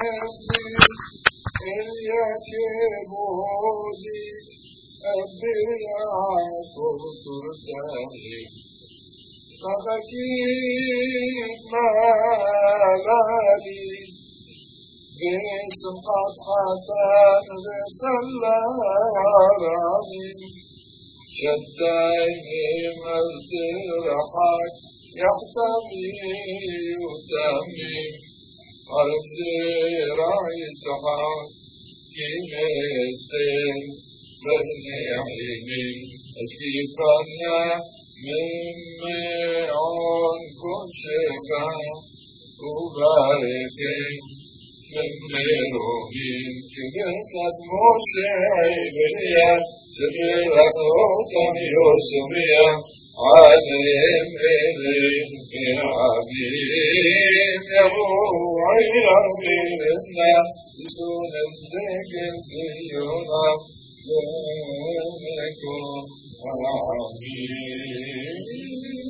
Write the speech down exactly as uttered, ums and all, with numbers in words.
إياك بودي أبيعك سلطاني فبكيت مالالي بسمحة حسن بسلاراني شدني مزرحك يحتمي وتمي الزراع يسحق كمستين بني عيني أشكيفنا من عون كل شفا وباركين من روحين كبرت موسعي بريا سبيلك روكم يوسميا عليهم إليك العبيد يروعي ربنا يسون الذكر سيونا لنكون آمين